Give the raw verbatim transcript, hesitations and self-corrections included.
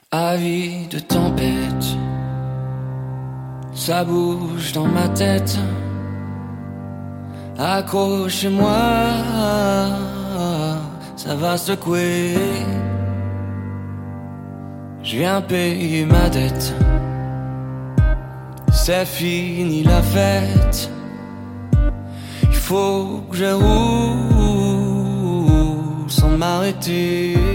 Avis de tempête, ça bouge dans ma tête. Accroche-moi, ça va secouer. Je viens payer ma dette. C'est fini la fête. Il faut que je roule sans m'arrêter.